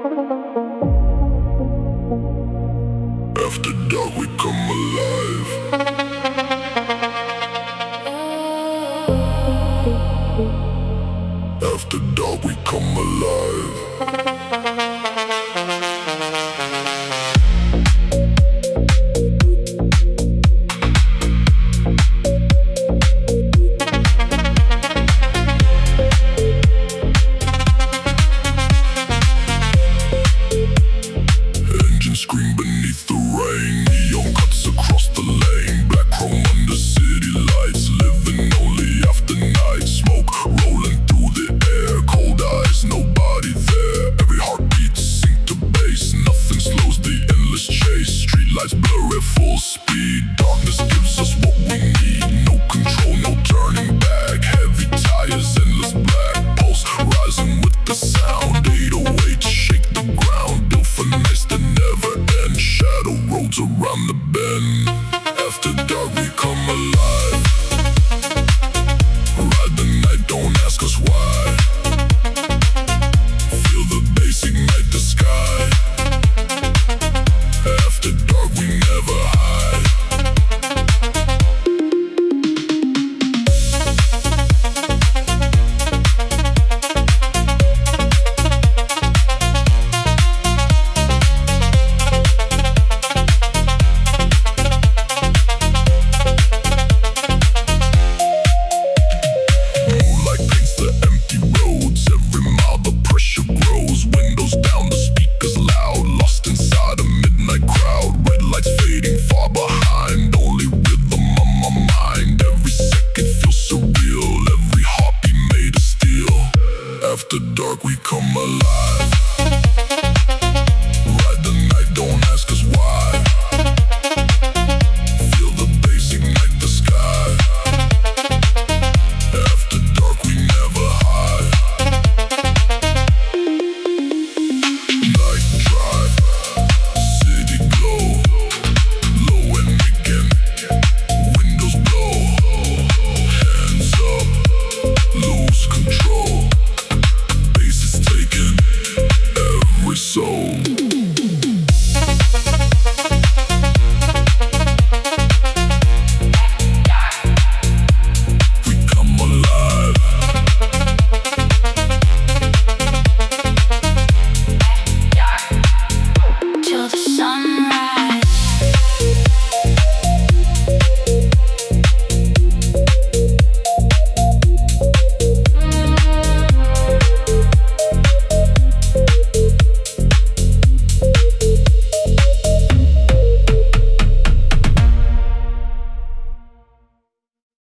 After dark we come alive. After dark we come alive. Engines scream beneath the rain. Neon cuts across the lane. Black chrome under city lights. Living only after night. Smoke rolling through the air. Cold eyes, nobody there. Every heartbeat sync to bass. Nothing slows the endless chase. Streetlights blur at full speed. Darkness gives us what we need. No control, no turning back. Heavy tires, endless black. Pulse rising with the sound. 808 shake the ground. Built for nights that never end. Shadow roads around the bend. After dark we come alive. Ride the night, don't ask us why. Feel the bass ignite the sky. After dark we never hide. Moonlight paints the empty roads. Every mile the pressure grows. Windows down, the speakers loud. Lost inside a midnight crowd. Red lights fading far behind. Only rhythm on my mind. Every second feels surreal. Every heartbeat made of steel. After dark we come alive.